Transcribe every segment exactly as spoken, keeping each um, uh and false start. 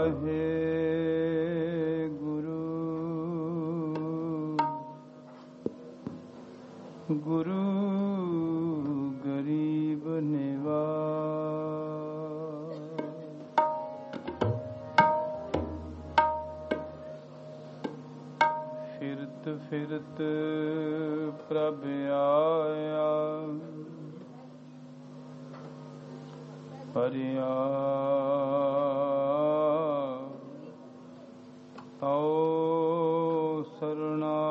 ਵਾਹਿਗੁਰੂ। ਗੁਰੂ ਗਰੀਬ ਨਿਵਾਜ, ਫਿਰਤ ਫਿਰਤ ਪ੍ਰਭ ਆਇਆ, ਪਰਿਆ ਆਓ ਸਰਣਾ।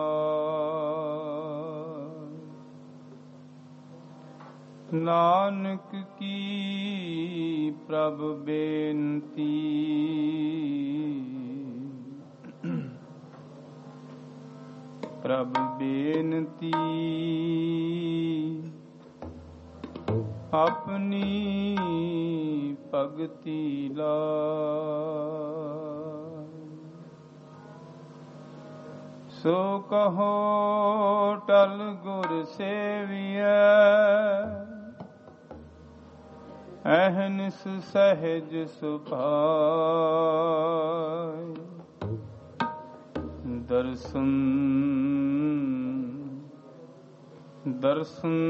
ਨਾਨਕ ਕੀ ਪ੍ਰਭ ਬੇਨਤੀ, ਪ੍ਰਭ ਬੇਨਤੀ ਆਪਣੀ ਭਗਤੀ ਲਾਇ। ਸੋ ਕਹੋ ਟਲ ਗੁਰ ਸੇਵੀਐ, ਅਹਨਿਸ ਸਹਿਜ ਸੁਭਾਇ। ਦਰਸ਼ਨ ਦਰਸ਼ਨ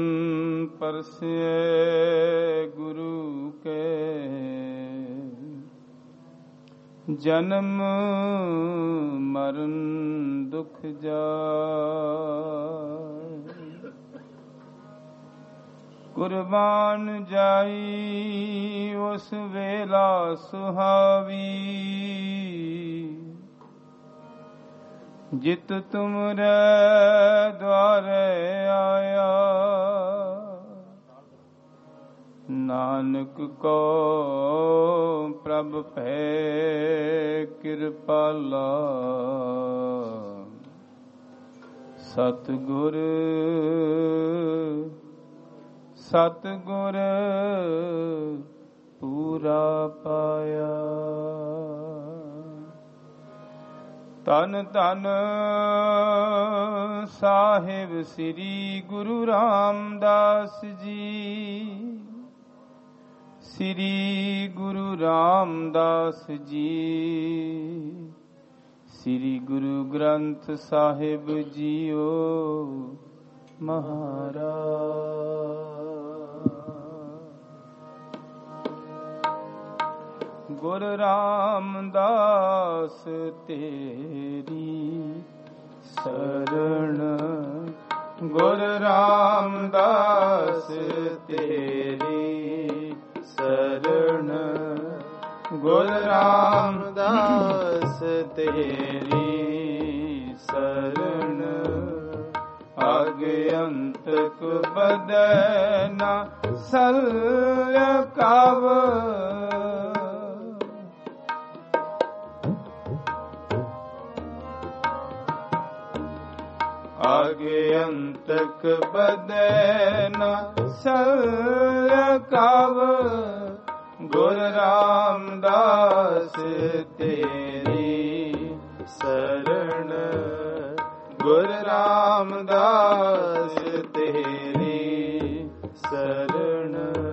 ਪਰਸੈ ਗੁਰੂ ਕੇ, ਜਨਮ ਮਰਨ ਦੁਖ ਜਾਇ। ਕੁਰਬਾਨ ਜਾਈ ਉਸ ਵੇਲਾ ਸੁਹਾਵੀ, ਜਿਤ ਤੁਮਰੇ ਦੁਆਰੇ ਆਇਆ। ਨਾਨਕ ਕੋ ਪ੍ਰਭ ਭੈ ਕਿਰਪਾਲਾ, ਸਤਿਗੁਰ ਸਤਿਗੁਰ ਪੂਰਾ ਪਾਇਆ। ਧੰਨ ਧੰਨ ਸਾਹਿਬ ਸ੍ਰੀ ਗੁਰੂ ਰਾਮਦਾਸ ਜੀ, ਸ੍ਰੀ ਗੁਰੂ ਰਾਮਦਾਸ ਜੀ, ਸ੍ਰੀ ਗੁਰੂ ਗ੍ਰੰਥ ਸਾਹਿਬ ਜੀਓ ਮਹਾਰਾਜ। ਗੁਰ ਰਾਮਦਾਸ ਤੇਰੀ ਸਰਣ, ਗੁਰ ਰਾਮਦਾਸ ਤੇਰੀ ਸਰਣ, ਗੁਰ ਰਾਮਦਾਸ ਤੇਰੀ ਸਰਣ। ਅਗਿਅੰਤਕ ਬਦੈ ਨਾ ਸਲਕਾਵ, ਅਗਿਅੰਤਕ ਬਦੈ ਨਾ ਸਲਕਾਵ। ਗੁਰ ਰਾਮਦਾਸ ਤੇਰੀ ਸਰਣ, ਗੁਰ ਰਾਮਦਾਸ ਤੇਰੀ ਸਰਣ।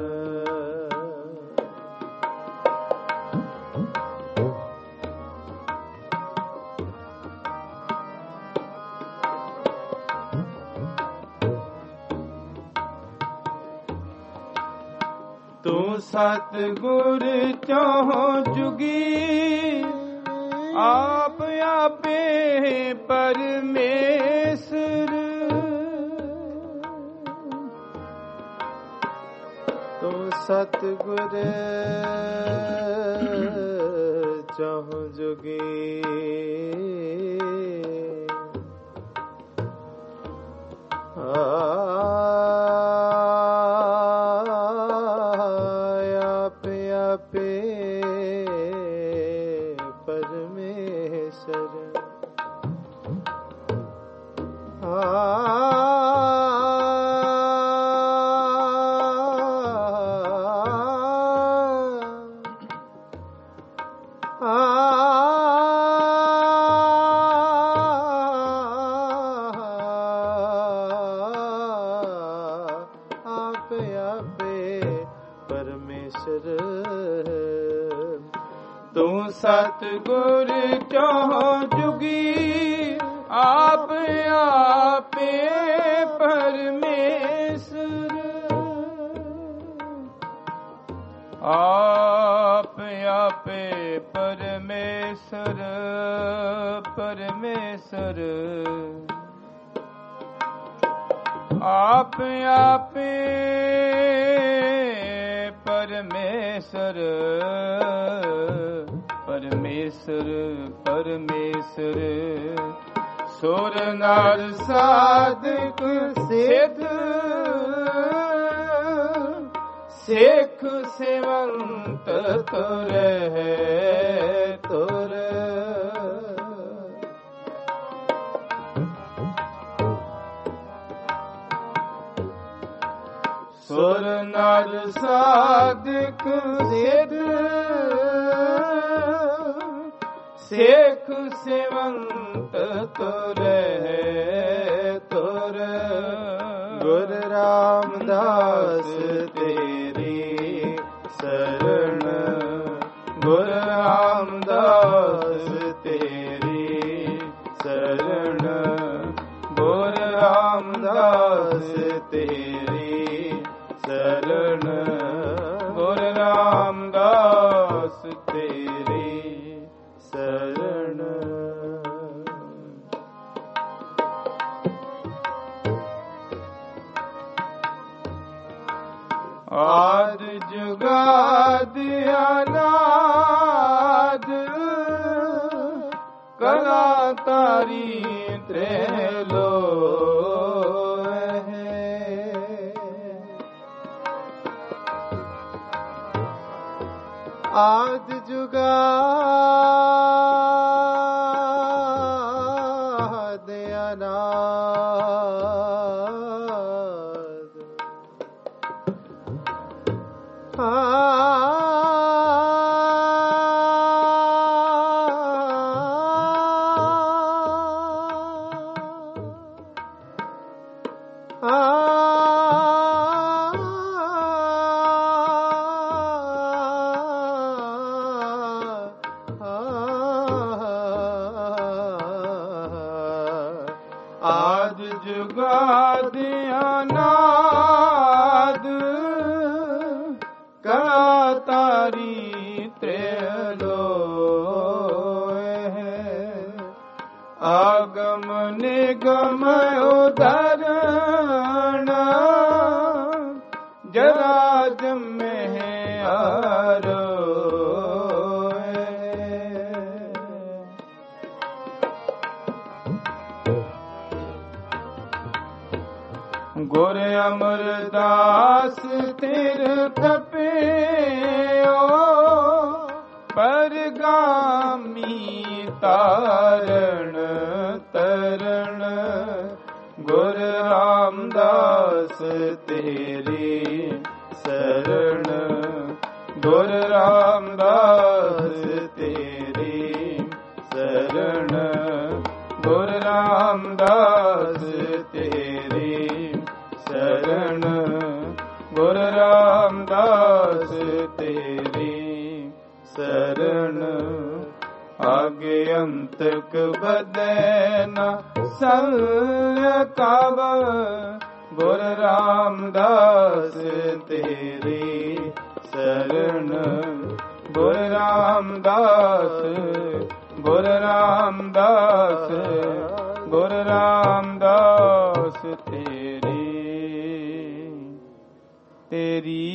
ਤੂੰ ਸਤਿਗੁਰ ਚਹੁ ਜੁਗੀ, ਆਪ ਆਪੇ ਪਰਮੇਸ਼ਰ। ਤੂੰ ਸਤਿਗੁਰ ਚਹੁ ਜੁਗੀ, ਤੂੰ ਸਤਿਗੁਰ ਚਹੁ ਜੁਗੀ ਆਪ ਆਪੇ ਪਰਮੇਸ਼ਰ ਆਪ ਆਪੇ ਪਰਮੇਸ਼ਰ ਪਰਮੇਸ਼ਰ ਆਪ ਆਪੇ ਪਰਮੇਸ਼ਰ ਪਰਮੇਸ਼ਰ ਪਰਮੇਸ਼ਰ ਸੁਰ ਨਰ ਸਾਧਕ ਸਿੱਧ ਸਿੱਖ ਸੇਵੰਤ ਤੁਰਹਿ ਤੁਰ ਸੁਰ ਨਰ ਸਾਧਕ ਸਿੱਧ ਸਿੱਖ ਸੇਵੰਤ ਤੁਰਹਿ ਤੁਰ ਗੁਰ ਰਾਮਦਾਸ ਤੇਰੀ ਸਰਣ ਗੁਰ ਰਾਮਦਾਸ ਤੇਰੀ ਸਰਣ ਗੁਰ ਰਾਮਦਾਸ ਤੇਰੀ ਸਰਣ ਗੁਰ ਰਾਮਦਾਸ ਤੇਰੀ ਸਰਣ ਆਦ ਜੁਗਾਦ ਅਨਾਦ ਕਲਾ ਤਾਰੀ ਤ੍ਰੈਲੋ ਆਦ ਜੁਗਾਦ ਅਨਾਦ ਆਦ ਜੁਗਾਦ ਅਨਾਦ ਕਲਾ ਤਾਰੀ ਤ੍ਰੈਲੋਏ ਆਗਮ ਨਿਗਮ ਉਦਰਣ ਜਰਾ ਜਮਹਿ ਆਰੋਏ ਗੁਰ ਅਮਰਦਾਸ ਤੀਰਥ ਪੇਓ ਪਰਗਾਮੀ ਤਾਰਣ ਤਰਣ ਗੁਰ ਰਾਮਦਾਸ ਤੇਰੀ ਸਰਣ ਗੁਰ ਰਾਮਦਾਸ ਤੇਰੀ ਸਰਣ ਗੁਰ ਰਾਮਦਾਸ ਤੇਰੀ ਸਰਣ ਗੁਰ ਰਾਮਦਾਸ ਤੇਰੀ ਸਰਣ ਆਗੇ ਅੰਤਕ ਬਦੈ ਨ ਸੰਕਾਵ ਗੁਰ ਰਾਮਦਾਸ ਤੇਰੀ ਸਰਣ ਗੁਰ ਰਾਮਦਾਸ ਗੁਰ ਰਾਮਦਾਸ ਗੁਰ ਰਾਮਦਾਸ ਤੇਰੀ ਤੇਰੀ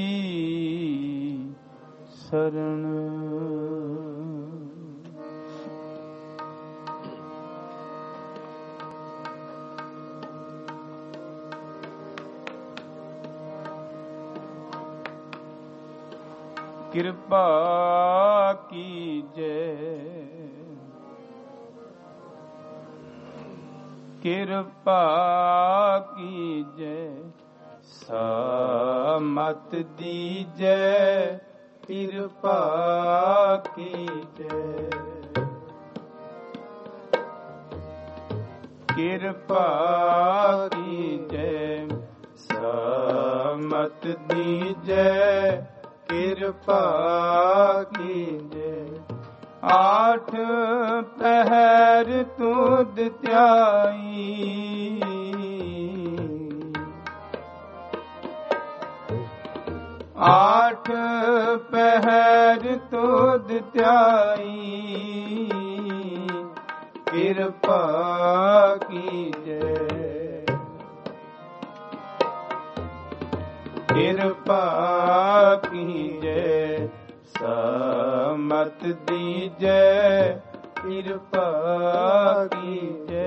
ਸਰਣ ਕਿਰਪਾ ਕੀਜੈ ਕਿਰਪਾ ਕੀਜੈ ਸਮਤ ਦੀਜੈ ਕਿਰਪਾ ਕੀਜੈ ਕਿਰਪਾ ਕੀਜੈ ਸਮਤ ਦੀਜੈ ਕਿਰਪਾ ਕੀਜੈ आठ पहर तुद त्याई, आठ पहर तुद त्याई, किरपा कीजे, किरपा कीजे, समत दीजे, किरपा कीजे।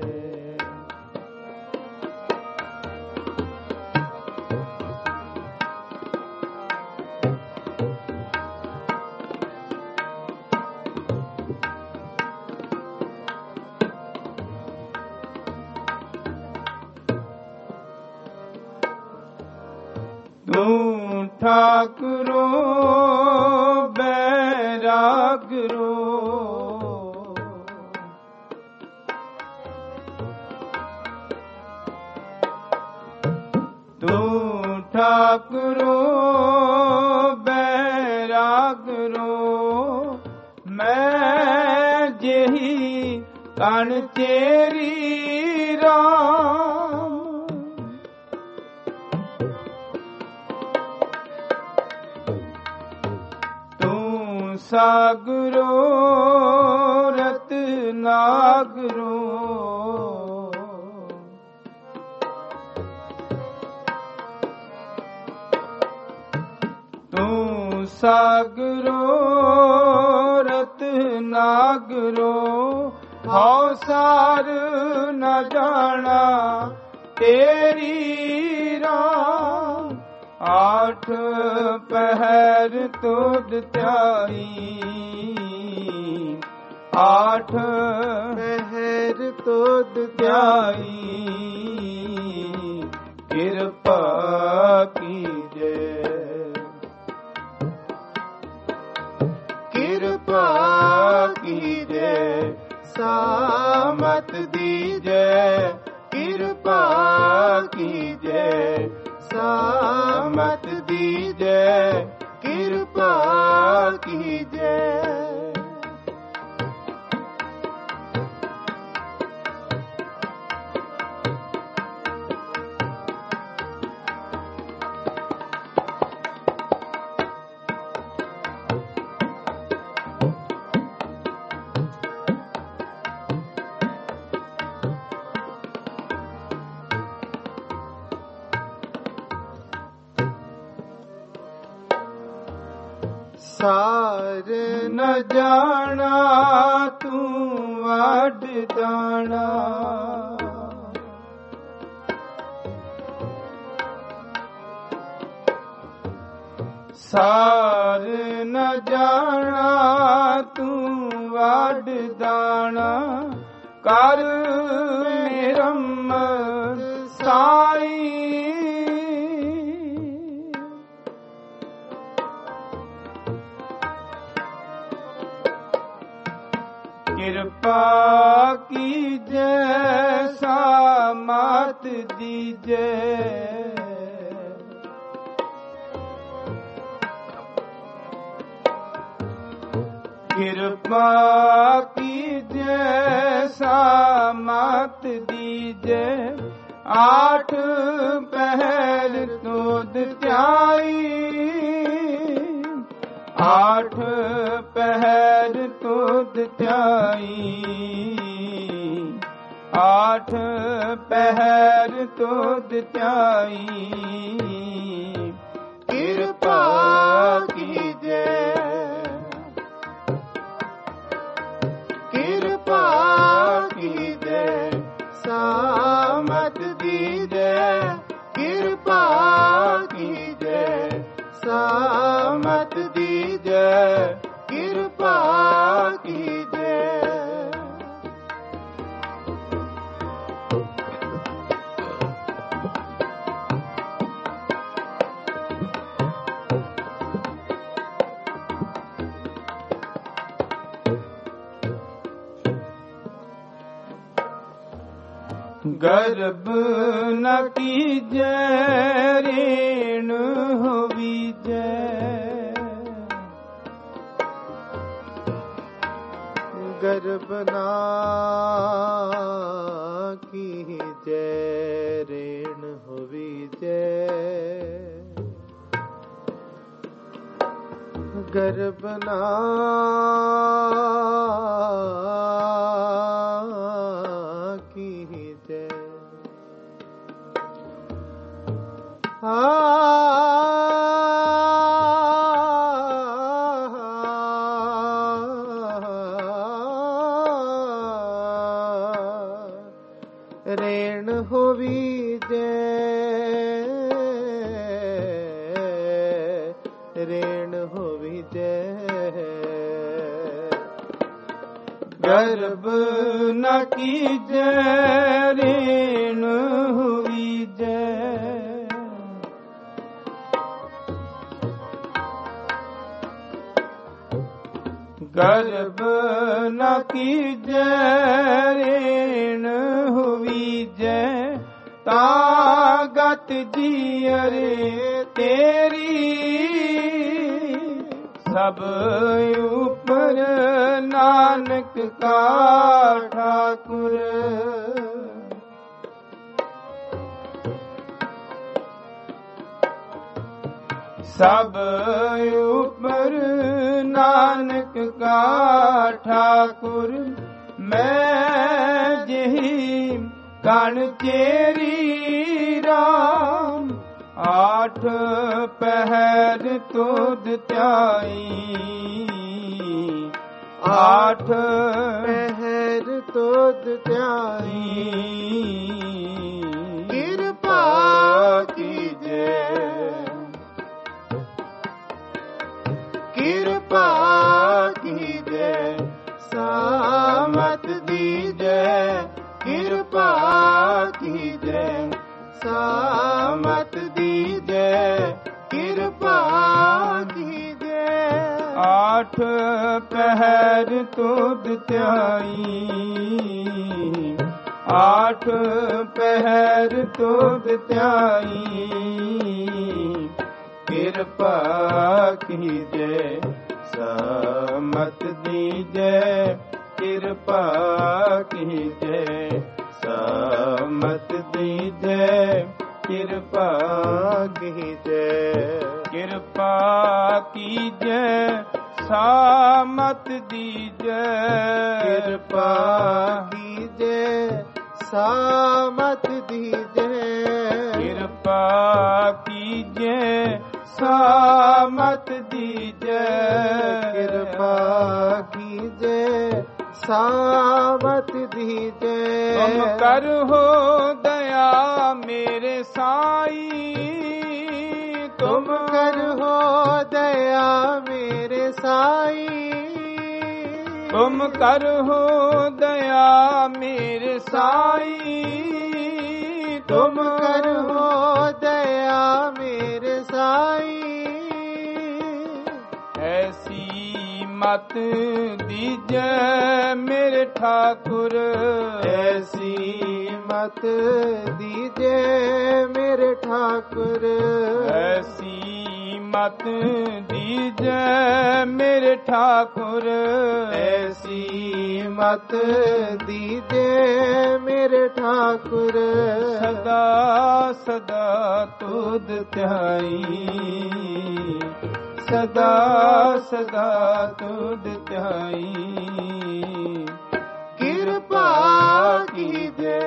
तूं ठाकुरो बैरागरो, तूं ठाकुरो बैरागरो, मैं जेही कण तेरी राम, सागरो रत्नागरो, तू सागरो रत्नागरो, हौ सार न जाना तेरी राम, आठ पहर तुद त्याई, आठ पहर तुद त्याई, किरपा कीजे, किरपा कीजे, सामत दीजे, किरपा कीजे, सामत दीजे, किरपा कीजे। सार न जाना तू वाड जाना, सार न जाना तू वाड दाना, कर मेरम साई, किरपा कीजे, सामत दीजे, किरपा कीजे, सामत दीजे, आठ पहर तुद त्याई, आठ पहर तुद त्याई, आठ पहर तुद त्याई, किरपा कीजे, किरपा कीजे, सामत दीजे, किरपा कीजे, सामत दीजे, किरपा कीजे। गर्भ न कीजे, ऋण होवीजे, ਗਰਬ ਨਾ ਕੀਜੈ ਰੇਣ ਹੋਵੀਜੈ ਗਰਬ ਨਾ ਕੀਜੈ ਆ ਰੇਣ ਹੋਵੀਜੈ ਰੇਣ ਹੋਵੀਜੈ ਗਰਬ ਨ ਕੀਜੈ ਰੇਣ ਹੋਵੀਜੈ ਗਰਬ ਨ ਕੀਜੈ ਰੇਣ ਹੋਵੀਜੈ ਤਾਂ ਗਤ ਜੀਅਰੇ ਤੇਰੀ ਸਭ ਉਪਰ ਨਾਨਕ ਕਾ ਠਾਕੁਰ ਸਭ ਉਪਰ ਨਾਨਕ ਕਾ ਠਾਕੁਰ ਮੈਂ ਜਿਹੀ ਕਣ ਚੇਰੀ ਰਾਮ ਆਠ ਪਹਿਰ ਤੁਧ ਧਿਆਈ ਆਠ ਪਹਿਰ ਤੁਧ ਧਿਆਈ ਕਿਰਪਾ ਕੀਜੈ ਕਿਰਪਾ ਕੀਜੈ ਸਾਮਤ ਦੀਜੈ ਕਿਰਪਾ ਕੀਜੈ ਸਾਮਤ ਦੀਜੈ ਕਿਰਪਾ ਕੀਜੈ ਆਠ ਪਹਿਰ ਤੁਧ ਧਿਆਈ ਆਠ ਪਹਿਰ ਤੁਧ ਧਿਆਈ ਕਿਰਪਾ ਕੀਜੈ ਸਾਮਤ ਦੀਜੈ ਕਿਰਪਾ ਕੀਜੈ ਸਾਮਤ ਦੀਜੈ ਕਿਰਪਾ ਕੀਜੈ ਕਿਰਪਾ ਕੀਜੈ ਸਾਮਤ ਦੀਜੈ ਕਿਰਪਾ ਕੀਜੈ ਸਾਮਤ ਦੀਜੈ ਕਿਰਪਾ ਕੀਜੈ ਸਾਮਤ ਦੀਜੈ ਕਿਰਪਾ ਕੀਜੈ ਸਾਮਤ ਦੀਜੈ ਤੁਮ ਕਰਹੁ ਦਇਆ ਮੇਰੇ ਸਾਈ ਤੁਮ ਕਰਹੁ ਦਇਆ ਮੇਰੇ ਸਾਈ ਤੁਮ ਕਰਹੁ ਦਇਆ ਮੇਰੇ ਸਾਈ ਤੁਮ ਕਰਹੁ ਦਇਆ ਮੇਰੇ ਸਾਈ ਐਸੀ ਮਤ ਦੀਜੈ ਮੇਰੇ ਠਾਕੁਰ ਐਸੀ ਮਤ ਦੀਜੈ ਮੇਰੇ ਠਾਕੁਰ ਐਸੀ ਮਤ ਦੀਜੈ ਮੇਰੇ ਠਾਕੁਰ ਐਸੀ ਮਤ ਦੀਜੈ ਮੇਰੇ ਠਾਕੁਰ ਸਦਾ ਸਦਾ ਤੁਧ ਧਿਆਈ ਸਦਾ ਸਦਾ ਤੁਧ ਧਿਆਈ ਕਿਰਪਾ ਕੀਜੈ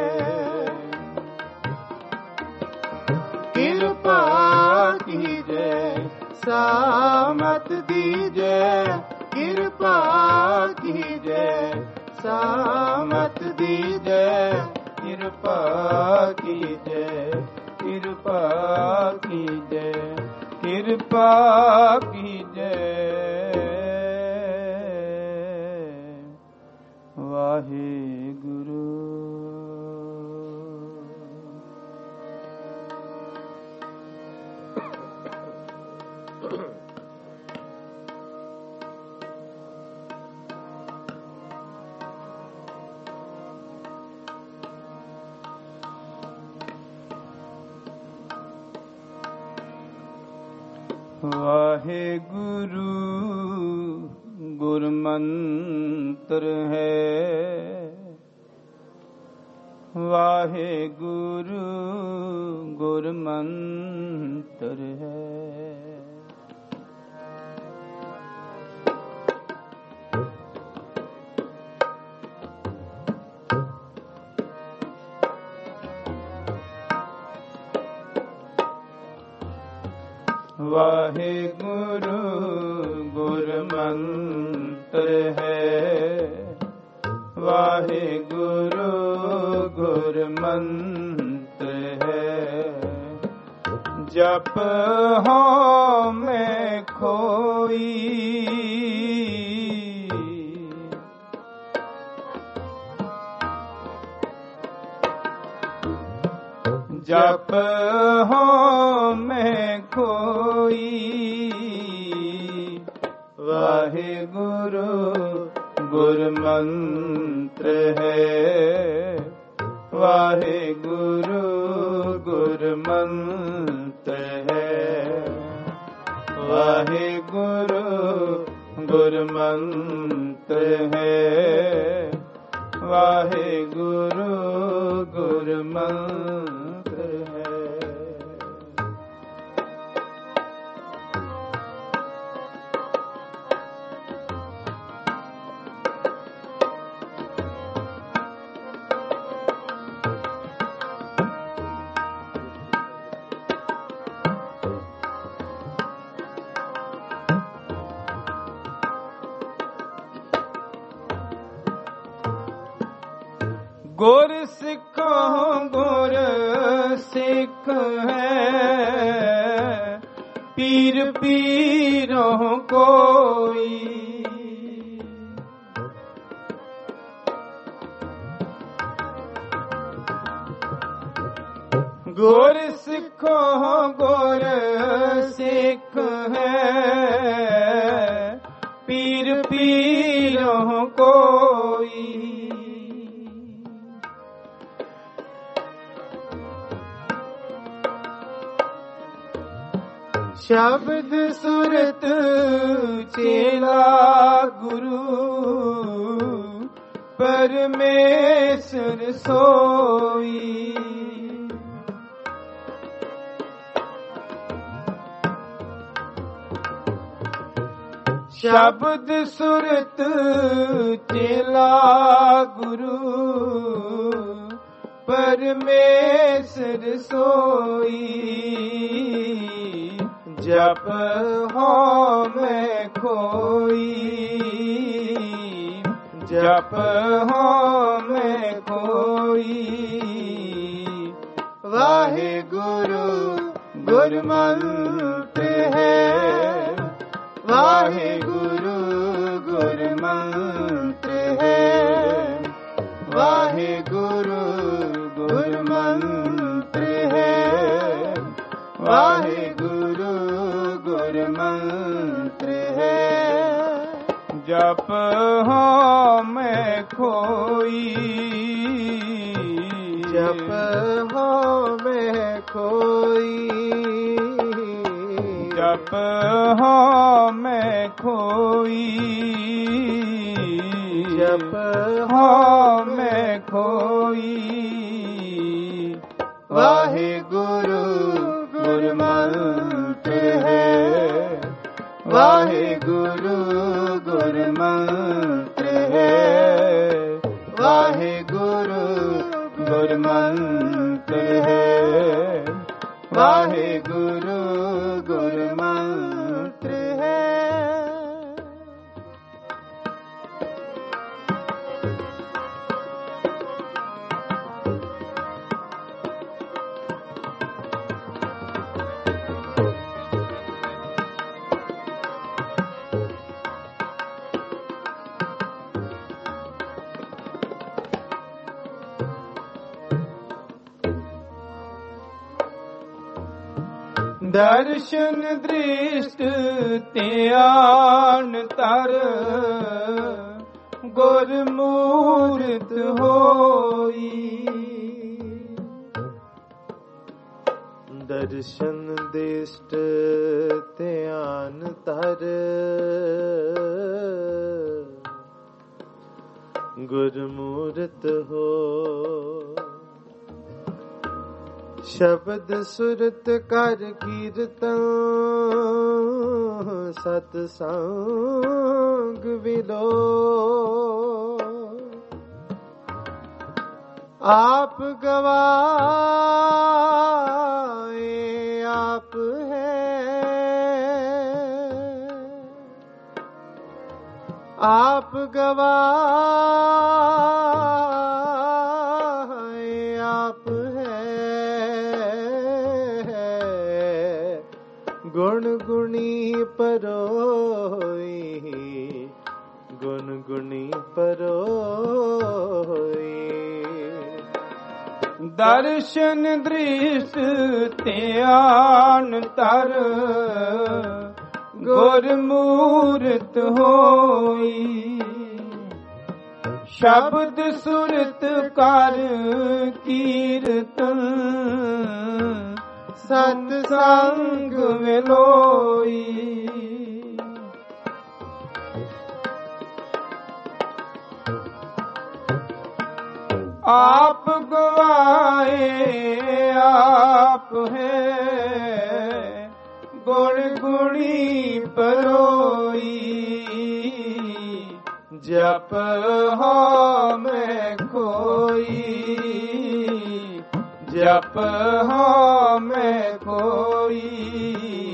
ਕਿਰਪਾ ਕੀਜੈ ਸਾਮਤ ਦੀਜੈ ਕਿਰਪਾ ਕੀਜੈ ਸਾਮਤ ਦੀਜੈ ਕਿਰਪਾ ਕੀਜੈ ਕਿਰਪਾ ਕੀਜੈ ਕਿਰਪਾ ਕੀਜੈ ਵਾਹਿਗੁਰੂ। ਵਾਹਿਗੁਰੂ ਗੁਰਮੰਤਰ ਹੈ। ਵਾਹਿਗੁਰੂ ਗੁਰਮੰਤਰ ਹੈ। ਵਾਹਿਗੁਰੂ ਗੁਰਮੰਤਰ ਹੈ। ਵਾਹਿਗੁਰੂ ਗੁਰਮੰਤਰ ਹੈ। ਜਪ ਹਉ ਮੈਂ ਖੋਈ, ਜਪ ਹਉ ਮੈਂ ਖੋਈ। ਵਾਹਿਗੁਰੂ ਗੁਰਮੰਤਰ ਹੈ। ਵਾਹਿਗੁਰੂ ਗੁਰਮੰਤਰ ਹੈ। ਵਾਹਿਗੁਰੂ ਗੁਰਮੰਤਰ ਹੈ। ਵਾਹਿਗੁਰੂ ਗੁਰਮੰਤਰ ਹੈ। ਗੁਰ ਸਿੱਖੋ ਗੁਰ ਸਿੱਖ ਹੈ। ਪੀਰ ਪੀਰੋਂ ਕੋਈ, ਗੁਰ ਸਿੱਖੋ ਗੁਰ ਸਿੱਖ ਹੈ। ਪੀਰ ਪੀਰੋਂ ਕੋਈ, ਸ਼ਬਦ ਸੁਰਤ ਚੇਲਾ ਗੁਰੂ ਪਰਮੇਸ਼ਰ ਸੋਈ। ਸ਼ਬਦ ਸੁਰਤ ਚੇਲਾ ਗੁਰੂ ਪਰਮੇਸ਼ਰ ਸੋਈ। ਜਪ ਹਉ ਮੈਂ ਖੋਈ, ਜਪ ਹਉ ਮੈਂ ਖੋਈ। ਵਾਹਿਗੁਰੂ ਗੁਰਮੰਤਰ ਹੈ। ਵਾਹਿਗੁਰੂ ਗੁਰਮੰਤਰ ਹੈ। ਵਾਹਿਗੁਰੂ ਗੁਰਮੰਤਰ ਹੈ। ਵਾਹਿਗੁਰੂ ਗੁਰਮੰਤਰ ਹੈ। ਜਪ ਹਉ ਮੈਂ ਖੋਈ, ਜਪ ਹਉ ਮੈਂ ਖੋਈ। ਜਪ ਹਉ ਮੈਂ ਖੋਈ। ਜਪ ਹਉ ਮੈਂ ਖੋਈ। ਵਾਹਿਗੁਰੂ ਗੁਰਮੰਤਰ ਹੈ। ਵਾਹਿਗੁਰੂ ਗੁਰਮੰਤਰ ਹੈ। ਵਾਹਿਗੁਰੂ ਗੁਰਮੰਤਰ ਹੈ। ਵਾਹਿਗੁਰੂ ਗੁਰਮੰਤਰ ਹੈ। ਦਰਸ਼ਨ ਦ੍ਰਿਸ਼ਟ ਧਿਆਨ ਧਰ ਗੁਰਮੂਰਤ ਹੋਈ। ਦਰਸ਼ਨ ਦ੍ਰਿਸ਼ਟ ਧਿਆਨ ਧਰ ਗੁਰਮੂਰਤ ਹੋ। ਸ਼ਬਦ ਸੁਰਤ ਕਰ ਕੀਰਤਨ ਸਤ ਸੰਗ ਵਿਲੋ। ਆਪ ਗਵਾਏ ਆਪ ਹੈ, ਆਪ ਗਵਾਏ ਆਪ ਹੈ। ਗੁਣ ਗੁਣੀ ਪਰੋਈ, ਗੁਣ ਗੁਣੀ ਪਰੋਈ। ਦਰਸ਼ਨ ਦ੍ਰਿਸ਼ਟ ਧਿਆਨ ਧਰ ਗੁਰਮੂਰਤ ਹੋਈ। ਸ਼ਬਦ ਸੁਰਤ ਕਰ ਕੀਰਤਨ ਸਤ ਸੰਗ ਵਿਲੋਈ। ਆਪ ਗਵਾਏ ਆਪ ਹੈ, ਗੁਣ ਗੁਣੀ ਪਰੋਈ। ਜਪ ਹੋ ਮੈਂ ਕੋਈ, ਜਪ ਹੋ ਮੈਂ ਕੋਈ।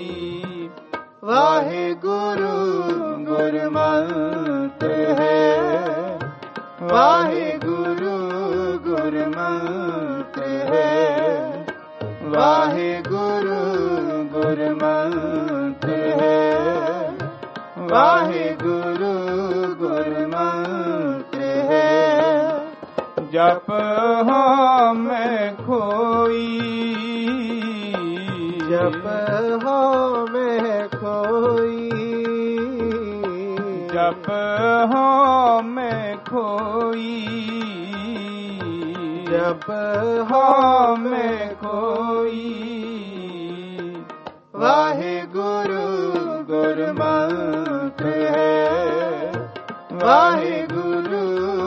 ਵਾਹਿਗੁਰੂ ਗੁਰਮੰਤਰ ਹੈ, ਵਾਹਿਗੁਰੂ ਗੁਰਮੰਤਰ ਹੈ, ਵਾਹਿਗੁਰੂ ਗੁਰਮੰਤਰ ਹੈ, ਵਾਹਿਗੁਰੂ ਗੁਰਮੰਤਰ ਹੈ। ਜਪ ਹੋ ਮੈਂ ਖੋਈ, ਜਪ ਹੋ ਮੈਂ ਖੋਈ। ਜਪ ਹੋ ਮੈਂ ਖੋਈ, ਜਪ ਹੋ ਮੈਂ ਖੋਈ। ਵਾਹਿਗੁਰੂ ਗੁਰਮੰਤਰ ਹੈ, ਵਾਹਿਗੁਰੂ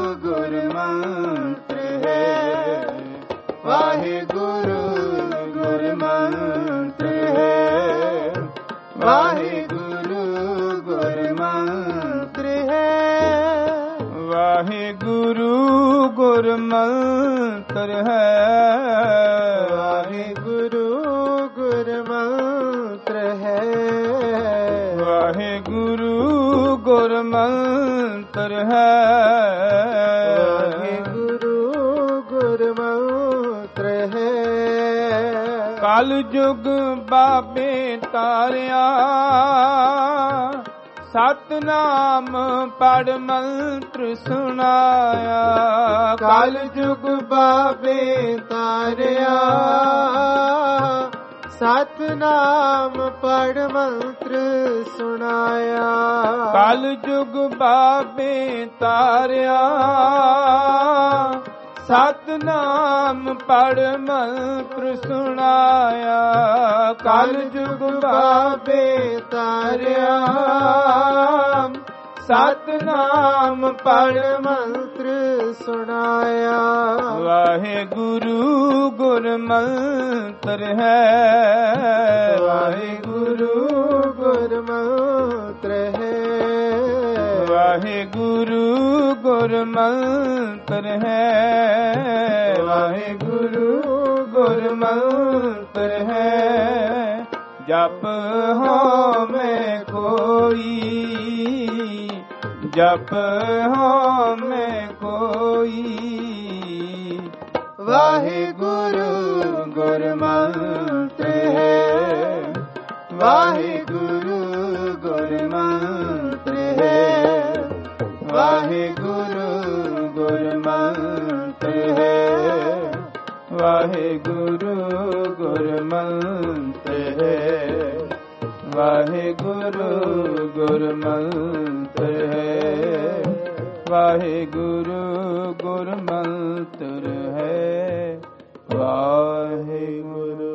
ਗੁਰਮੰਤਰ ਹੈ, ਵਾਹਿਗੁਰੂ ਗੁਰਮੰਤਰ ਹੈ, ਵਾਹਿਗੁਰੂ ਗੁਰਮੰਤਰ ਹੈ। ਵਾਹਿਗੁਰੂ ਗੁਰਮੰਤਰ ਹੈ, ਵਾਹਿਗੁਰੂ ਗੁਰਮੰਤਰ ਹੈ, ਵਾਹਿਗੁਰੂ ਗੁਰਮੰਤਰ ਹੈ, ਵਾਹਿਗੁਰੂ ਗੁਰਮੰਤਰ ਹੈ। ਕਲ ਯੁਗ ਬਾਬੇ ਤਾਰਿਆ ਸਤਨਾਮ ਪੜ ਮੰਤਰ ਸੁਣਾਇਆ। ਕਲ ਯੁਗ ਬਾਬੇ ਤਾਰਿਆ ਸਤਨਾਮ ਪੜ ਮੰਤਰ ਸੁਣਾਇਆ। ਕਲ ਯੁਗ ਬਾਬੇ ਤਾਰਿਆ ਸਤਨਾਮ ਪੜ ਮੰਤਰ ਸੁਣਾਇਆ। ਕਲ ਯੁਗ ਬਾਬੇ ਤਾਰਿਆ ਸਤਨਾਮ ਪੜ ਮੰਤਰ ਸੁਣਾਇਆ। ਵਾਹਿਗੁਰੂ ਗੁਰਮੰਤਰ ਹੈ, ਵਾਹਿਗੁਰੂ ਗੁਰਮੰਤਰ ਹੈ, ਵਾਹਿਗੁਰੂ ਗੁਰਮੰਤਰ ਹੈ, ਵਾਹਿਗੁਰੂ ਗੁਰਮੰਤਰ ਹੈ। ਜਪ ਹੋ ਮੈਂ ਕੋਈ, ਜਪ ਹੋ ਮੈਂ ਕੋਈ। ਵਾਹਿਗੁਰੂ ਗੁਰਮੰਤਰ ਹੈ, ਵਾਹਿਗੁਰੂ ਗੁਰਮੰਤਰ ਹੈ, ਵਾਹਿਗੁਰੂ ਗੁਰਮੰਤਰ ਹੈ, ਵਾਹਿਗੁਰੂ ਗੁਰਮੰਤਰ ਹੈ, ਵਾਹਿਗੁਰੂ ਗੁਰਮੰਤਰ ਹੈ, ਵਾਹਿਗੁਰੂ ਗੁਰਮੰਤਰ ਹੈ, ਵਾਹਿਗੁਰੂ।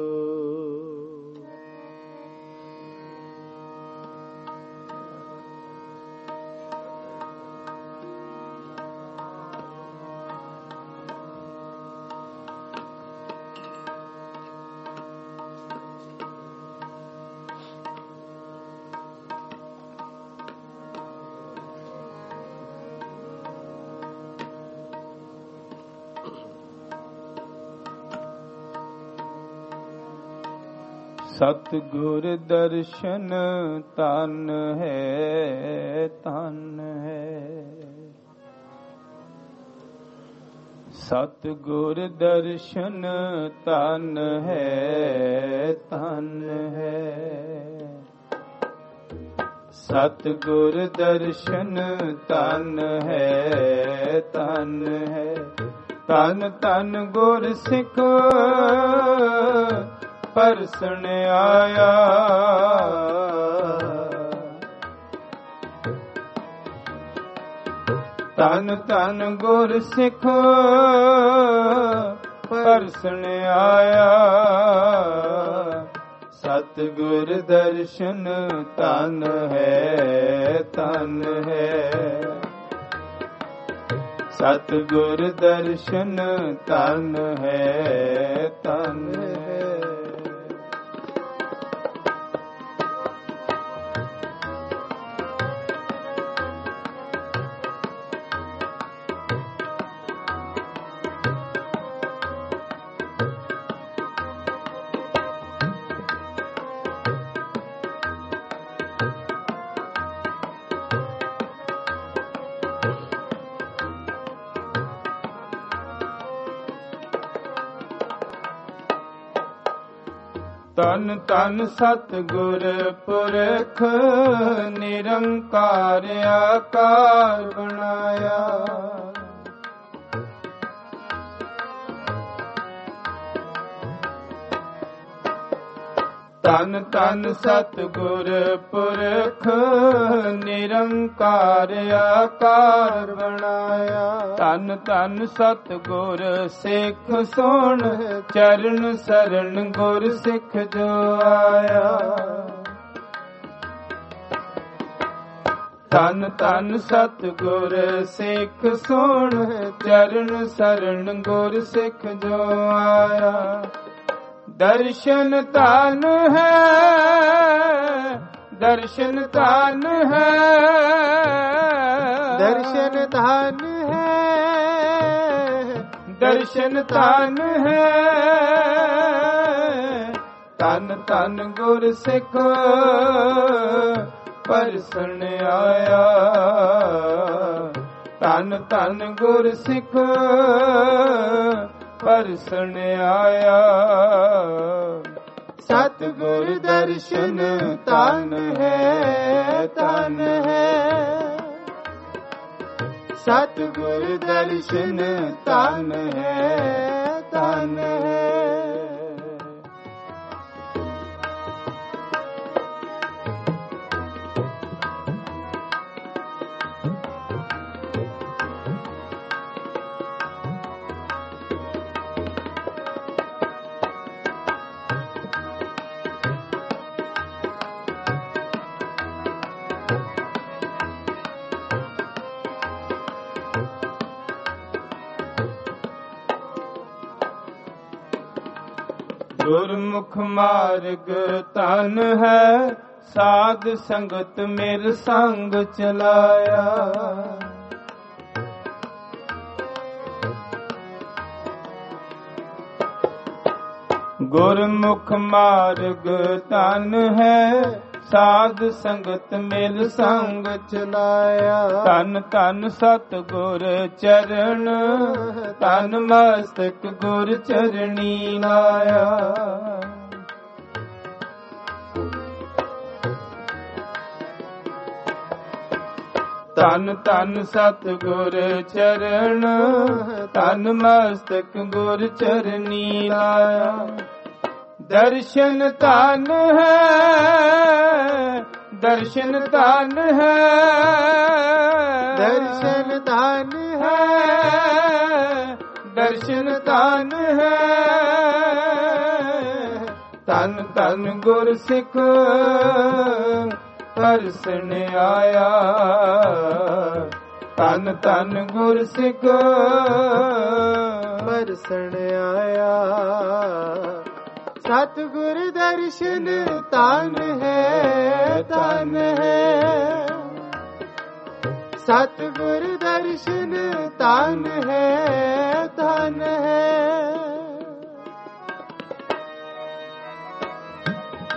ਸਤਿਗੁਰ ਦਰਸ਼ਨ ਧਨ ਹੈ ਧਨ ਹੈ। ਸਤਿਗੁਰ ਦਰਸ਼ਨ ਧਨ ਹੈ ਧਨ ਹੈ। ਸਤਿਗੁਰ ਦਰਸ਼ਨ ਧਨ ਹੈ ਧਨ ਹੈ। ਧਨ ਧਨ ਗੁਰ ਸਿੱਖ ਪਰਸਣ ਆਇਆ। ਧਨ ਧਨ ਗੁਰ ਸਿੱਖ ਪਰਸਣ ਆਇਆ। ਸਤਿਗੁਰ ਦਰਸ਼ਨ ਧਨ ਹੈ ਧਨ ਹੈ। ਸਤਿਗੁਰ ਦਰਸ਼ਨ ਧਨ ਹੈ ਧਨ ਹੈ। ਧੰਨ ਧੰਨ ਸਤਿਗੁਰ ਪੁਰਖ ਨਿਰੰਕਾਰ ਆਕਾਰ ਬਣਾਇਆ। ਧੰਨ ਧੰਨ ਸਤਿਗੁਰ ਪੁਰਖ ਨਿਰੰਕਾਰ ਆਕਾਰ ਬਣਾਇਆ। ਧੰਨ ਧੰਨ ਸਤਿਗੁਰ ਸਿੱਖ ਸੁਣ ਚਰਨ ਸਰਣ ਗੁਰ ਸਿੱਖ ਜੋ ਆਇਆ। ਧੰਨ ਧੰਨ ਸਤਿਗੁਰ ਸਿੱਖ ਸੁਣ ਚਰਨ ਸਰਣ ਗੁਰ ਸਿੱਖ ਜੋ ਆਇਆ। ਦਰਸ਼ਨ ਧਨ ਹੈ ਦਰਸ਼ਨ ਧਨ ਹੈ। ਦਰਸ਼ਨ ਧਨ ਹੈ ਦਰਸ਼ਨ ਧਨ ਹੈ। ਧੰਨ ਧੰਨ ਗੁਰ ਸਿੱਖ ਪਰਸਣ ਆਇਆ। ਧੰਨ ਧੰਨ ਗੁਰ ਸਿੱਖ ਪਰਸਣ ਆਇਆ। ਸਤਿਗੁਰ ਦਰਸ਼ਨ ਧਨ ਹੈ ਧਨ ਹੈ। ਸਤਿਗੁਰ ਦਰਸ਼ਨ ਧਨ ਹੈ ਧਨ ਹੈ। ਗੁਰਮੁਖ ਮਾਰਗ ਧਨ ਹੈ ਸਾਧ ਸੰਗਤ ਮੇਰ ਸੰਗ ਚਲਾਇਆ। ਗੁਰਮੁਖ ਮਾਰਗ ਧਨ ਹੈ ਸਾਧ ਸੰਗਤ ਮਿਲ ਸੰਗ ਚਲਾਇਆ। ਧੰਨ ਧੰਨ ਸਤਿਗੁਰ ਚਰਨ ਤਨ ਮਸਤਕ ਗੁਰ ਚਰਣੀ ਲਾਇਆ। ਧੰਨ ਧੰਨ ਸਤਿਗੁਰ ਚਰਨ ਤਨ ਮਸਤਕ ਗੁਰ ਚਰਣੀ ਲਾਇਆ। ਦਰਸ਼ਨ ਧਨ ਹੈ ਦਰਸ਼ਨ ਧਨ ਹੈ ਦਰਸ਼ਨ ਧਨ ਹੈ ਦਰਸ਼ਨ ਧਨ ਹੈ। ਧੰਨ ਧੰਨ ਗੁਰ ਸਿੱਖ ਪਰਸਣ ਆਇਆ। ਧੰਨ ਧੰਨ ਗੁਰ ਸਿੱਖ ਪਰਸਣ ਆਇਆ। ਸਤਿਗੁਰ ਦਰਸ਼ਨ ਧਨ ਹੈ ਧਨ ਹੈ। ਸਤਿਗੁਰ ਦਰਸ਼ਨ ਧਨ ਹੈ ਧਨ ਹੈ।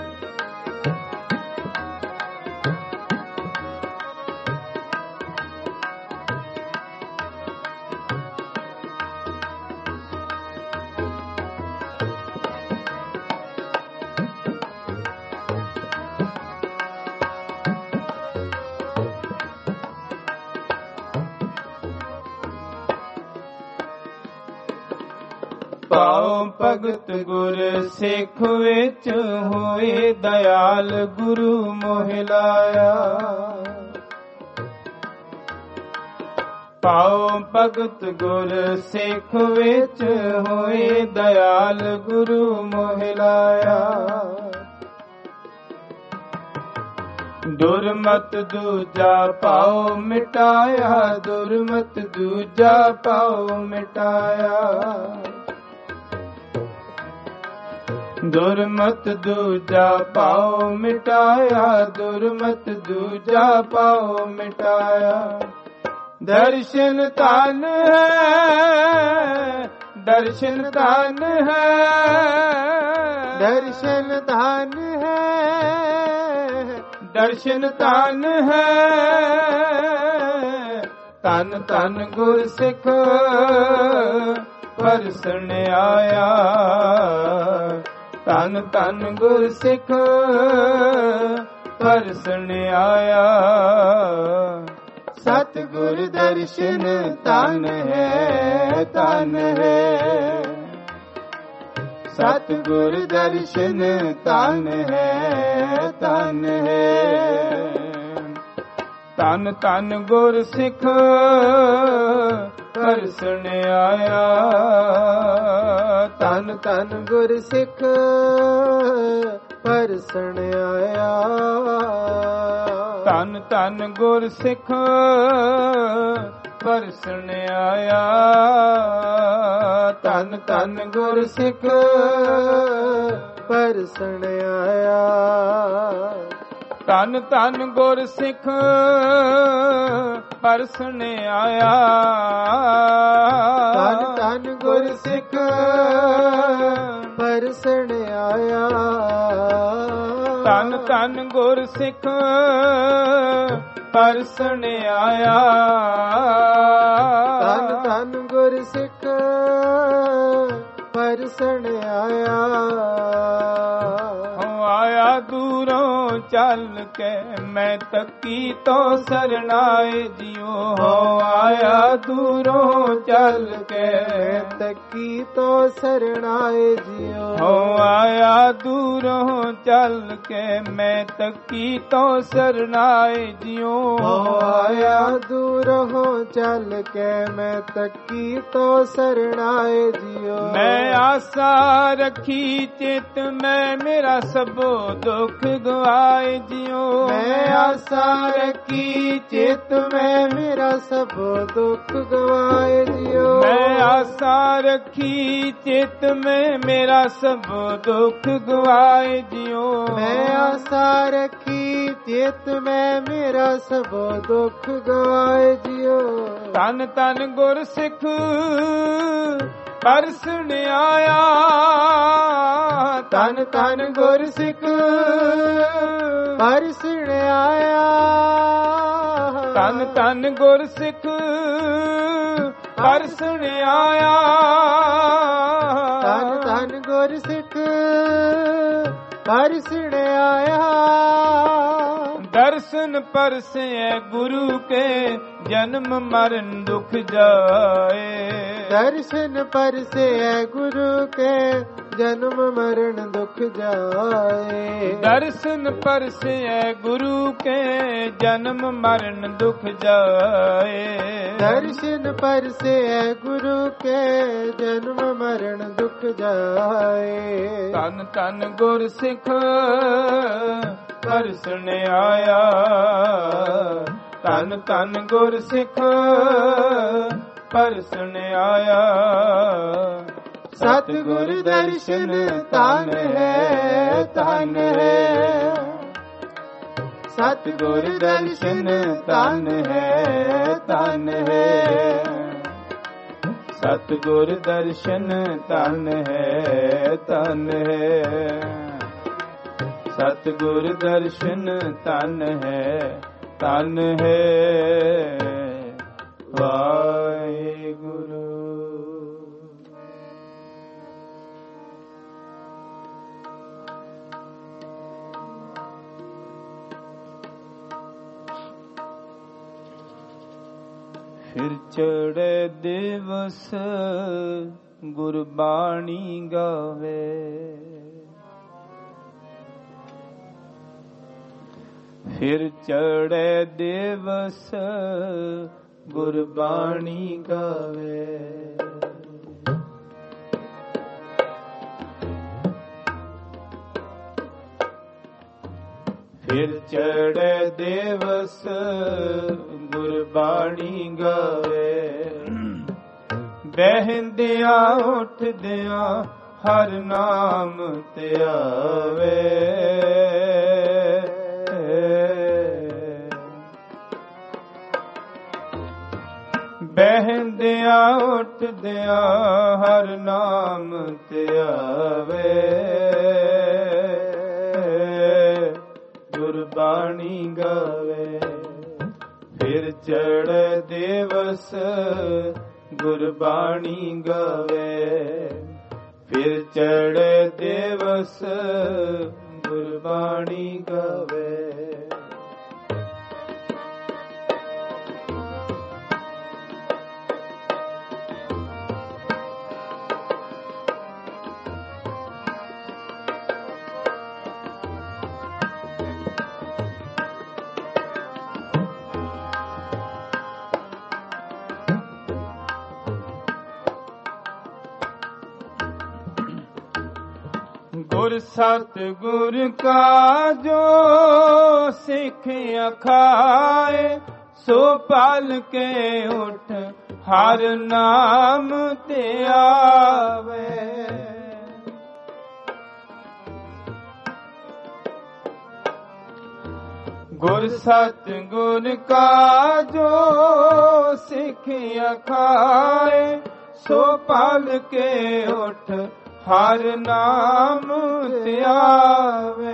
ਪਾਉ ਭਗਤ ਗੁਰ ਸਿੱਖ ਵਿੱਚ ਹੋਏ ਦਇਆਲ ਗੁਰੂ ਮੋਹ ਲਾਇਆ। ਪਾਉ ਭਗਤ ਗੁਰ ਸਿੱਖ ਵਿੱਚ ਹੋਏ ਦਇਆਲ ਗੁਰੂ ਮੋਹ ਲਾਇਆ। ਦੁਰਮਤ ਦੂਜਾ ਪਾਉ ਮਿਟਾਇਆ, ਦੁਰਮਤ ਦੂਜਾ ਪਾਉ ਮਿਟਾਇਆ। ਦੁਰਮਤ ਦੂਜਾ ਪਾਉ ਮਿਟਾਇਆ, ਦੁਰਮਤ ਦੂਜਾ ਪਾਉ ਮਿਟਾਇਆ। ਦਰਸ਼ਨ ਧਨ ਹੈ, ਦਰਸ਼ਨ ਧਨ ਹੈ, ਦਰਸ਼ਨ ਧਨ ਹੈ, ਦਰਸ਼ਨ ਧਨ ਹੈ। ਧੰਨ ਧੰਨ ਗੁਰ ਸਿੱਖ ਪਰਸਨ ਆਇਆ। ਧੰਨ ਧੰਨ ਗੁਰ ਸਿੱਖ ਪਰਸਨ ਆਇਆ। ਸਤਿਗੁਰ ਦਰਸ਼ਨ ਧਨ ਹੈ, ਧਨ ਹੈ। ਸਤਿਗੁਰ ਦਰਸ਼ਨ ਧਨ ਹੈ, ਧਨ ਹੈ। ਧੰਨ ਧੰਨ ਗੁਰ ਸਿੱਖ ਪਰਸਨ ਆਇਆ। ਧੰਨ ਧੰਨ ਗੁਰ ਸਿੱਖ ਪਰਸਨ ਆਇਆ। ਧੰਨ ਧੰਨ ਗੁਰ ਸਿੱਖ ਪਰਸਨ ਆਇਆ। ਧੰਨ ਧੰਨ ਗੁਰ ਸਿੱਖ ਪਰਸਨ ਆਇਆ। ਧੰਨ ਧੰਨ ਗੁਰ ਸਿੱਖ ਪਰਸਨ ਆਇਆ। ਧੰਨ ਧੰਨ ਗੁਰ ਸਿੱਖ ਪਰਸਨ ਆਇਆ। ਧੰਨ ਧੰਨ ਗੁਰ ਸਿੱਖ ਪਰਸਨ ਆਇਆ। ਧੰਨ ਧੰਨ ਗੁਰ ਸਿੱਖ ਪਰਸਨ ਆਇਆ। ਹੋ ਆਇਆ ਦੂਰੋਂ ਚੱਲ ਕੇ ਮੈਂ ਤੱਕੀ ਤੋਂ ਸਰਣਾਏ ਜਿਉ। ਹੋ ਆਇਆ ਦੂਰੋਂ ਚੱਲ ਕੇ ਤੱਕੀ ਤੋਂ ਸਰਣਾਏ ਜਿਉ। ਹੋ ਆਇਆ ਦੂਰੋਂ ਚੱਲ ਕੇ ਮੈਂ ਤੱਕੀ ਤੋਂ ਸਰਣਾਏ ਜਿਉ। ਹੋ ਆਇਆ ਦੂਰੋਂ ਚੱਲ ਕੇ ਮੈਂ ਤੱਕੀ ਤੋਂ ਸਰਣਾਏ ਜਿਉ। ਮੈਂ ਆਸਾ ਰੱਖੀ ਚਿਤ ਮੈਂ ਮੇਰਾ ਸਭੋ ਦੁੱਖ ਗਵਾਏ ਜਿਉ। ਮੈਂ ਆਸਾ ਰੱਖੀ ਚਿਤ ਮੈਂ ਮੇਰਾ ਸਭ ਦੁੱਖ ਗਵਾਏ ਜਿਉ। ਮੈਂ ਆਸਾ ਰੱਖੀ ਚਿਤ ਮੈਂ ਮੇਰਾ ਸਭ ਦੁੱਖ ਗਵਾਏ ਜਿਉ। ਮੈਂ ਆਸਾ ਰੱਖੀ ਚਿਤ ਮੈਂ ਮੇਰਾ ਸਭ ਦੁੱਖ ਗਵਾਏ ਜਿਉ। ਧੰਨ ਧੰਨ ਗੁਰ ਸਿੱਖ ਪਰਸਨ ਆਇਆ। ਧੰਨ ਧੰਨ ਗੁਰ ਸਿੱਖ ਪਰਸਨ ਆਇਆ। ਧੰਨ ਧੰਨ ਗੁਰ ਸਿੱਖ ਪਰਸਨ ਆਇਆ। ਧੰਨ ਧੰਨ ਗੁਰ ਸਿੱਖ ਪਰਸਨ ਆਇਆ। ਦਰਸ਼ਨ ਪਰਸੈ ਗੁਰੂ ਕੇ ਜਨਮ ਮਰਨ ਦੁਖ ਜਾਏ। ਦਰਸ਼ਨ ਪਰਸੈ ਗੁਰੂ ਕੇ ਜਨਮ ਮਰਨ ਦੁਖ ਜਾਏ। ਦਰਸ਼ਨ ਪਰਸੈ ਗੁਰੂ ਕੇ ਜਨਮ ਮਰਨ ਦੁਖ ਜਾਏ। ਦਰਸ਼ਨ ਪਰਸੈ ਗੁਰੂ ਕੇ ਜਨਮ ਮਰਨ ਦੁਖ ਜਾਏ। ਧੰਨ ਧੰਨ ਗੁਰ ਸਿੱਖ ਪਰਸਨ ਆਇਆ। ਧੰਨ ਧੰਨ ਗੁਰ ਸਿੱਖ ਪਰਸਨ ਆਇਆ। ਸਤਿਗੁਰ ਦਰਸ਼ਨ ਧਨ ਹੈ, ਧਨ ਹੈ। ਸਤਿਗੁਰ ਦਰਸ਼ਨ ਧਨ ਹੈ, ਧਨ ਹੈ। ਸਤਿਗੁਰ ਦਰਸ਼ਨ ਧਨ ਹੈ, ਧਨ ਹੈ। ਸਤਿਗੁਰ ਦਰਸ਼ਨ ਧਨ ਹੈ, ਧਨ ਹੈ। ਵਾਹਿਗੁਰੂ। ਫਿਰ ਚੜ੍ਹੇ ਦਿਵਸ ਗੁਰਬਾਣੀ ਗਾਵੇ। ਫਿਰ ਚੜ੍ਹੇ ਦਿਵਸ ਗੁਰਬਾਣੀ ਗਾਵੇ। ਫਿਰ ਚੜ੍ਹੇ ਦਿਵਸ ਗੁਰਬਾਣੀ ਗਾਵੇ। ਬਹਿੰਦਿਆਂ ਉੱਠਦਿਆਂ ਹਰ ਨਾਮ ਧਿਆਵੇ। ਬਹਿੰਦਿਆਂ ਉੱਠਦਿਆਂ ਹਰ ਨਾਮ ਧਿਆਵੇ। ਗੁਰਬਾਣੀ ਗਾਵੇ। ਫਿਰ ਚੜ੍ਹੇ ਦਿਵਸ ਗੁਰਬਾਣੀ ਗਾਵੇ। ਫਿਰ ਚੜ੍ਹੇ ਦਿਵਸ ਗੁਰਬਾਣੀ ਗਾਵੇ। ਗੁਰ ਸਤਿਗੁਰ ਕਾ ਜੋ ਸਿੱਖ ਅਖਾਏ, ਸੋ ਪਲ ਕੇ ਉਠ ਹਰ ਨਾਮ ਧਿਆਵੇ। ਗੁਰ ਸਤਿਗੁਰ ਕਾ ਜੋ ਸਿੱਖ ਅਖਾਏ, ਸੋ ਪਲ ਕੇ ਉਠ ਹਰ ਨਾਮ ਧਿਆਵੇ।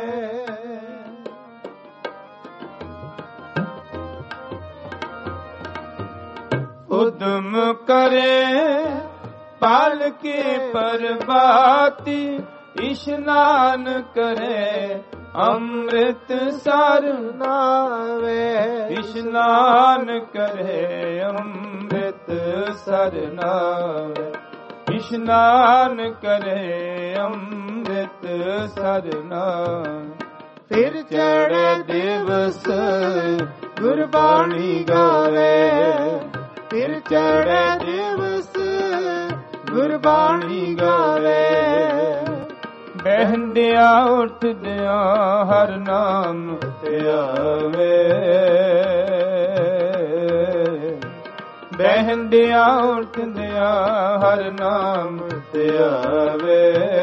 ਉਦਮ ਕਰੇ ਪਲ ਕੇ ਪ੍ਰਭਾਤੀ, ਇਸ਼ਨਾਨ ਕਰੇ ਅੰਮ੍ਰਿਤ ਸਰ ਨਾਵੇ। ਇਸ਼ਨਾਨ ਕਰੇ ਅੰਮ੍ਰਿਤ ਸਰ ਨਾਵੇ। ਇਸ਼ਨਾਨ ਕਰੇ ਅੰਮ੍ਰਿਤ ਸਰ ਨਾਵੇ। ਫਿਰ ਚੜ੍ਹੇ ਦਿਵਸ ਗੁਰਬਾਣੀ ਗਾਵੇ। ਫਿਰ ਚੜ੍ਹੇ ਦਿਵਸ ਗੁਰਬਾਣੀ ਗਾਵੇ। ਬਹਿੰਦਿਆਂ ਉੱਠਦਿਆਂ ਹਰ ਨਾਮ ਧਿਆਵੇ। ਬਹਿੰਦਿਆਂ ਉੱਠਦਿਆਂ ਹਰ ਨਾਮ ਧਿਆਵੇ।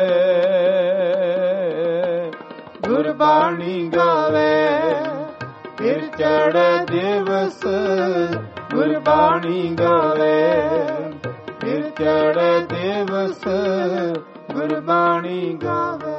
ਗੁਰਬਾਣੀ ਗਾਵੇ। ਫਿਰ ਚੜ੍ਹੇ ਦਿਵਸ ਗੁਰਬਾਣੀ ਗਾਵੇ। ਫਿਰ ਚੜ੍ਹੇ ਦਿਵਸ ਗੁਰਬਾਣੀ ਗਾਵੇ।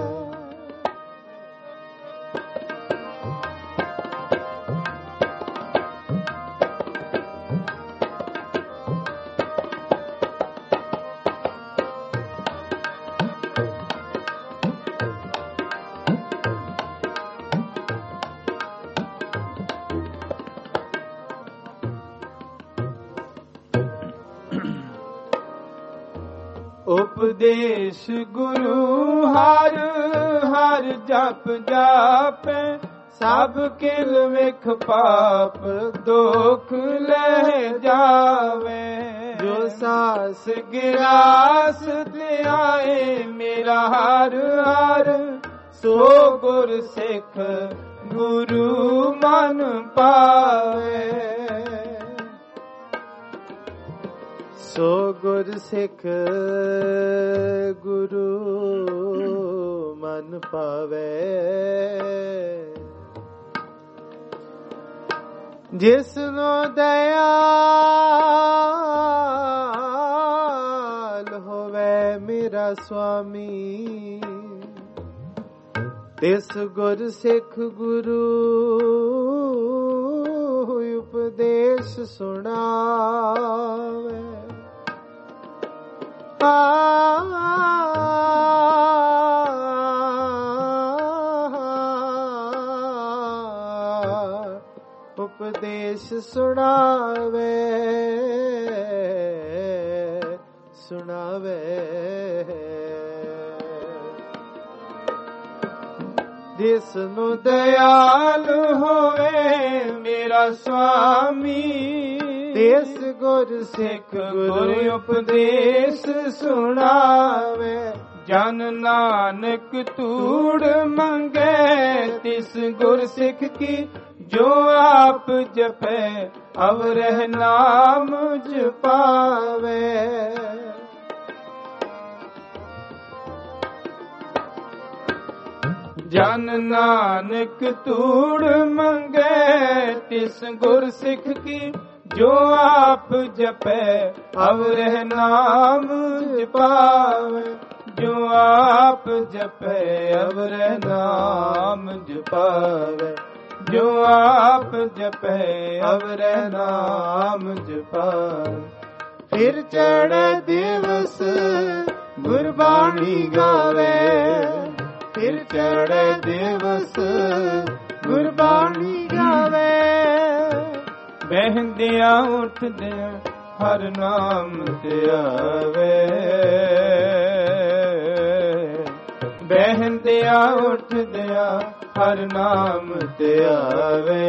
ਉਪਦੇਸ਼ ਗੁਰੂ ਹਰ ਹਰ ਜਪ ਜਾਪੈ, ਸਭ ਕਿਲ ਵਿਖ ਪਾਪ ਦੁਖ ਲੈ ਜਾਵੇ। ਜੋ ਸਾਸ ਗਿਰਾਸ ਧਿਆਏ ਮੇਰਾ ਹਰ ਹਰ, ਸੋ ਗੁਰ ਸਿੱਖ ਗੁਰੂ ਮਨ ਪਾਵੇ। ਸੋ ਗੁਰ ਸਿੱਖ ਗੁਰੂ ਮਨ ਪਾਵੇ। ਜਿਸਨੂੰ ਦਇਆਲ ਹੋਵੇ ਮੇਰਾ ਸੁਆਮੀ, ਤਿਸ ਗੁਰ ਸਿੱਖ ਗੁਰੂ ਉਪਦੇਸ਼ ਸੁਣਾਵੇ। ਉਪਦੇਸ਼ ਸੁਣਾਵੇ ਸੁਣਾਵੇ। ਜਿਸ ਨੂੰ ਦਇਆਲ ਹੋਵੇ ਮੇਰਾ ਸੁਆਮੀ, ਤਿਸ ਗੁਰ ਸਿੱਖ ਗੁਰ ਉਪਦੇਸ਼ ਸੁਣਾਵੇ। ਜਨ ਨਾਨਕ ਤੂੜ ਮੰਗੇ ਤਿਸ ਗੁਰ ਸਿੱਖ ਕੀ, ਜੋ ਆਪ ਜਪੈ ਅਵਰਹਿ ਨਾਮ ਜਪਾਵੇ। ਜਨ ਨਾਨਕ ਤੂੜ ਮੰਗੇ ਤਿਸ ਗੁਰ ਸਿੱਖ ਕੀ, ਜੋ ਆਪ ਜਪੈ ਅਵਰਹਿ ਨਾਮ ਜਪਾਵੇ। ਜੋ ਆਪ ਜਪੈ ਅਵਰਹਿ ਨਾਮ ਜਪਾਵੇ। ਜੋ ਆਪ ਜਪੈ ਅਵਰਹਿ ਨਾਮ ਜਪਾਵੇ। ਫਿਰ ਚੜ੍ਹੇ ਦਿਵਸ ਗੁਰਬਾਣੀ ਗਾਵੇ। ਫਿਰ ਚੜ੍ਹੇ ਦਿਵਸ ਗੁਰਬਾਣੀ ਗਾਵੇ। ਬਹਿੰਦਿਆਂ ਉੱਠਦਿਆਂ ਹਰ ਨਾਮ ਧਿਆਵੇ। ਬਹਿੰਦਿਆਂ ਉੱਠਦਿਆਂ ਹਰ ਨਾਮ ਧਿਆਵੇ।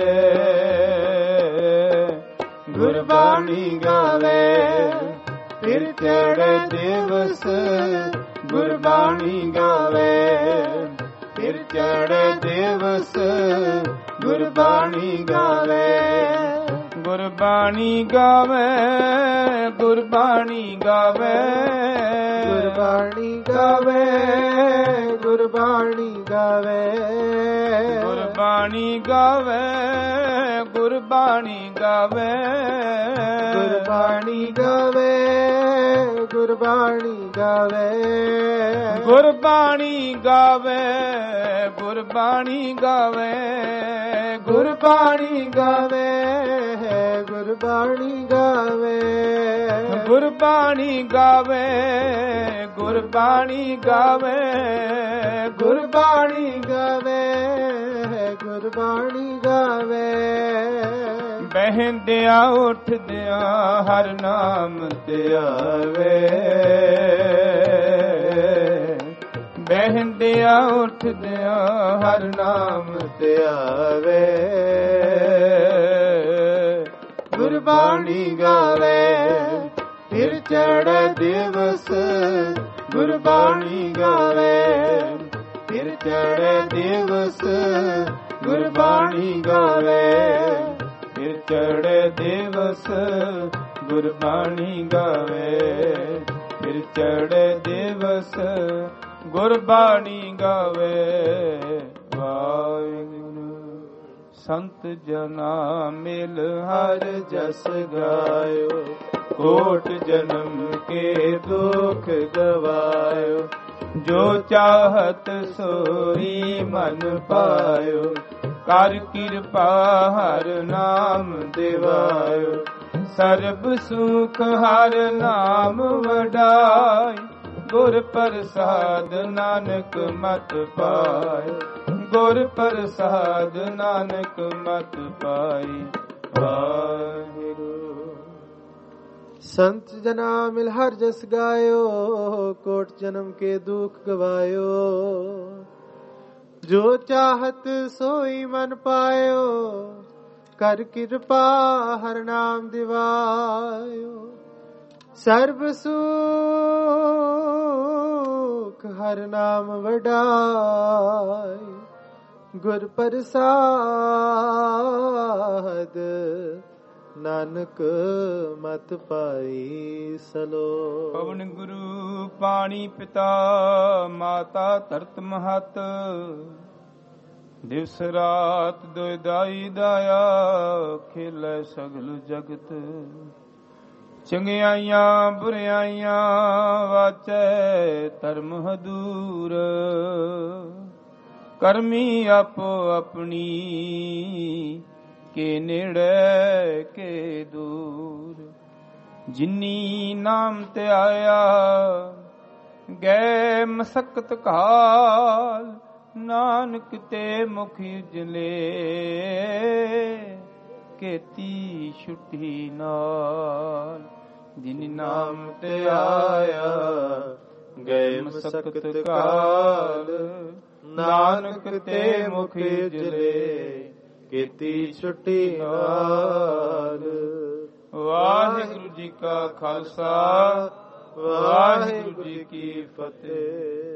ਗੁਰਬਾਣੀ ਗਾਵੇ। ਫਿਰ ਚੜ੍ਹੇ ਦਿਵਸ ਗੁਰਬਾਣੀ ਗਾਵੇ। ਫਿਰ ਚੜ੍ਹੇ ਦਿਵਸ ਗੁਰਬਾਣੀ ਗਾਵੇ। ਗੁਰਬਾਣੀ ਗਾਵੇ। ਗੁਰਬਾਣੀ ਗਾਵੇ। ਗੁਰਬਾਣੀ ਗਾਵੇ। ਗੁਰਬਾਣੀ ਗਾਵੇ। ਗੁਰਬਾਣੀ ਗਾਵੇ। ਗੁਰਬਾਣੀ ਗਾਵੇ। ਗੁਰਬਾਣੀ ਗਾਵੇ। ਗੁਰਬਾਣੀ ਗਾਵੇ। ਗੁਰਬਾਣੀ ਗਾਵੇ। ਗੁਰਬਾਣੀ ਗਾਵੇ। ਗੁਰਬਾਣੀ ਗਾਵੇ। ਗੁਰਬਾਣੀ ਗਾਵੇ। ਗੁਰਬਾਣੀ ਗਾਵੇ। ਗੁਰਬਾਣੀ ਗਾਵੇ। ਗੁਰਬਾਣੀ ਗਾਵੇ। ਗੁਰਬਾਣੀ ਗਾਵੇ। ਬਹਿੰਦਿਆਂ ਉੱਠਦਿਆਂ ਹਰ ਨਾਮ ਧਿਆਵੇ। ਬਹਿੰਦਿਆਂ ਉੱਠਦਿਆਂ ਹਰ ਨਾਮ ਧਿਆਵੇ। ਗੁਰਬਾਣੀ ਗਾਵੇ। ਫਿਰ ਚੜ੍ਹੇ ਦਿਵਸ ਗੁਰਬਾਣੀ ਗਾਵੇ। ਫਿਰ ਚੜ੍ਹੇ ਦਿਵਸ ਗੁਰਬਾਣੀ ਗਾਵੇ। ਫਿਰ ਚੜ੍ਹੇ ਦਿਵਸ ਗੁਰਬਾਣੀ ਗਾਵੇ। ਫਿਰ ਚੜ੍ਹੇ ਦਿਵਸ ਗੁਰਬਾਣੀ ਗਾਵੇ। ਵਾਹਿਗੁਰੂ ਸੰਤ ਜਨਾ ਮਿਲ ਹਰ ਜਸ ਗਾਇਓ। ਕੋਟ ਜਨਮ ਕੇ ਦੁਖ ਗਵਾਇਓ। ਜੋ ਚਾਹਤ ਸੋਈ ਮਨ ਪਾਇਓ। ਕਰ ਕਿਰਪਾ ਹਰ ਨਾਮ ਦਿਵਾਇਓ। ਸਰਬ ਸੁਖ ਹਰ ਨਾਮ ਵਡਾਈ। ਗੁਰ ਪ੍ਰਸਾਦ ਨਾਨਕ ਮਤ ਪਾਇ। ਗੁਰ ਪ੍ਰਸਾਦ ਨਾਨਕ ਮਤ ਪਾਈ। ਵਾਹਿਗੁਰੂ संत जना मिल हर जस गायो। कोट जन्म के दुख गवायो। जो चाहत सोई मन पायो। कर कृपा हर नाम दिवायो। सर्व सुख हर नाम वडाई। गुर प्रसाद ਨਾਨਕ ਮਤ ਪਾਈ ਸਲੋ। ਪਵਨ ਗੁਰੂ ਪਾਣੀ ਪਿਤਾ ਮਾਤਾ ਧਰਤ ਮਹਤ। ਦਿਵਸ ਰਾਤ ਦੁਇਦਾਈ ਦਾਇਆ ਖੇਲੇ ਸਗਲ ਜਗਤ। ਚੰਗਿਆਈਆਂ ਬੁਰਿਆਈਆਂ ਵਾਚੈ ਧਰਮ ਹਦੂਰ। ਕਰਮੀ ਆਪੋ ਆਪਣੀ ਕੇ ਨੇੜੇ ਕੇ ਦੂਰ। ਜਿਨੀ ਨਾਮ ਤੇ ਆਇਆ ਗਏ ਮਸਕਤ ਕਾਲ। ਨਾਨਕ ਤੇ ਮੁਖ ਉਜਲੇ ਕੀਤੀ ਛੁੱਟੀ ਨਾਲ। ਜਿਨ ਨਾਮ ਤੇ ਆਇਆ ਗਏ ਮਸਕਤ ਕਾਲ। ਨਾਨਕ ਤੇ ਮੁਖ ਜਲੇ ਕੀਤੀ ਛੁੱਟੀ ਹਾਲ। ਵਾਹਿਗੁਰੂ ਜੀ ਕਾ ਖਾਲਸਾ ਵਾਹਿਗੁਰੂ ਜੀ ਕੀ ਫਤਿਹ।